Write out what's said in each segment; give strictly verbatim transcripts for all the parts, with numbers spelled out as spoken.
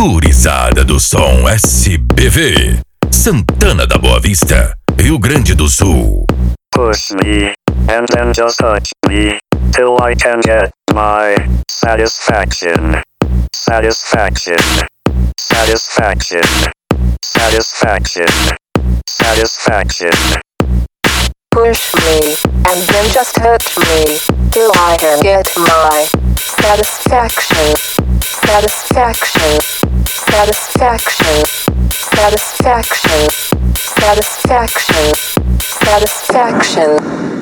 Gurizada do som S B V, Santana da Boa Vista, Rio Grande do Sul. Push me, and then just touch me, till I can get my satisfaction. Satisfaction. Satisfaction. Satisfaction. Satisfaction. Push me, and then just touch me, till I can get my satisfaction. Satisfaction. Satisfaction. Satisfaction. Satisfaction. Satisfaction.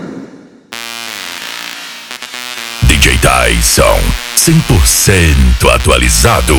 D J Tyson, cem por cento atualizado.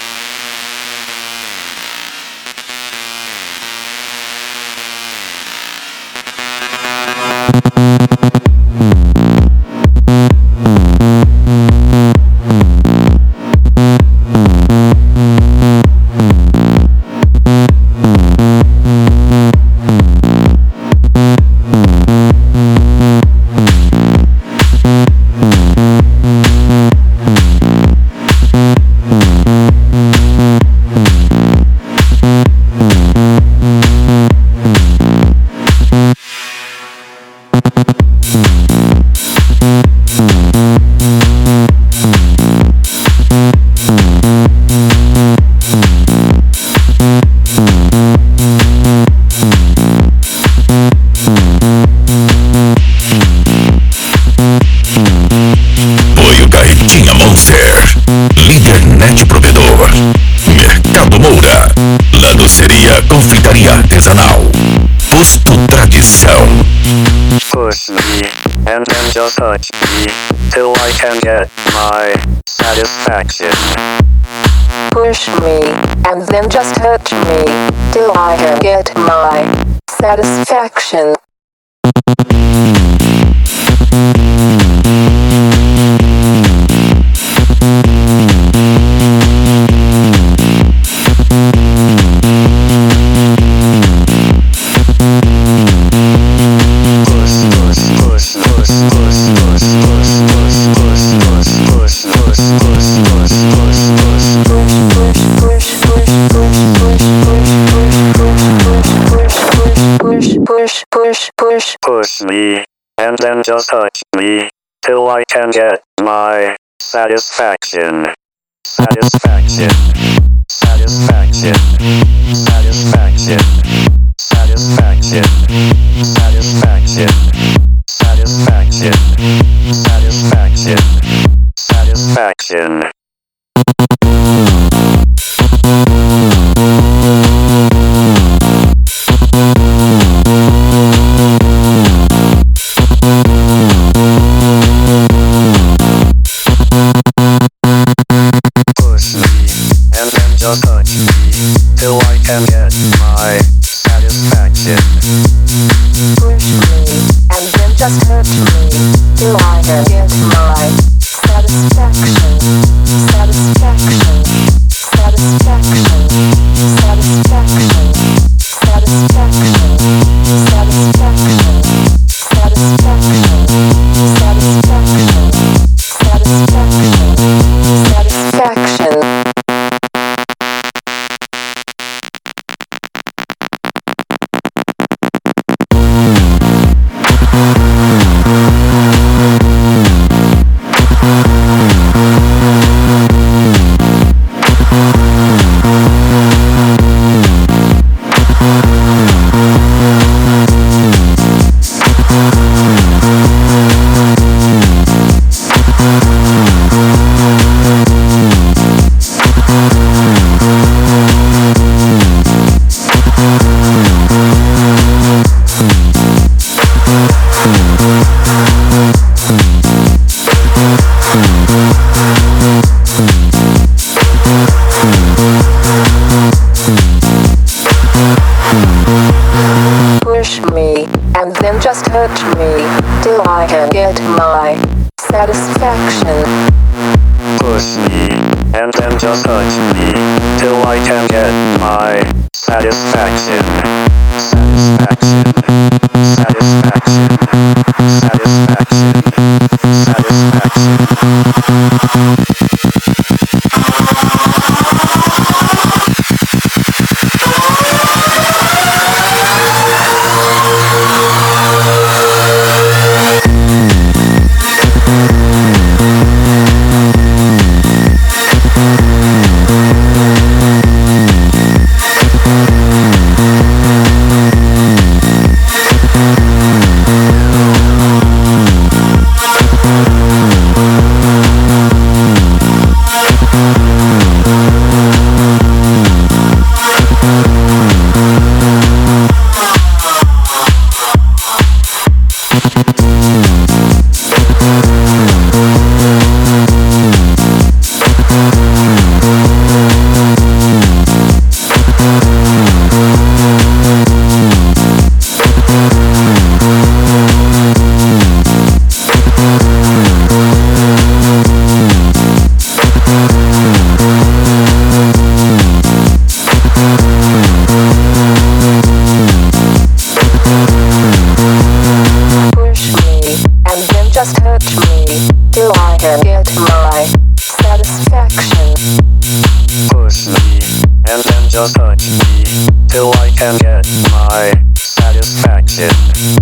Confeitaria artesanal, Posto Tradição. Push me, and then just touch me, till I can get my satisfaction. Push me, and then just touch me, till I can get my satisfaction. Push, push, push. Push me, and then just touch me, till I can get my satisfaction. Satisfaction. Satisfaction. Satisfaction. Satisfaction. Satisfaction. Satisfaction. Satisfaction. Satisfaction. Just touch me, till I can get my satisfaction. Push me, and then just touch me, till I can get my satisfaction. Satisfaction. Satisfaction. Satisfaction. Satisfaction. Satisfaction. Satisfaction. Satisfaction. Satisfaction. Satisfaction. Push me, and then just touch me, till I can get my satisfaction. Push me, and then just touch me, till I can get my satisfaction. Satisfaction. Satisfaction. Satisfaction. Satisfaction. just touch me till I can get my satisfaction. Push me, and then just touch me till I can get my satisfaction.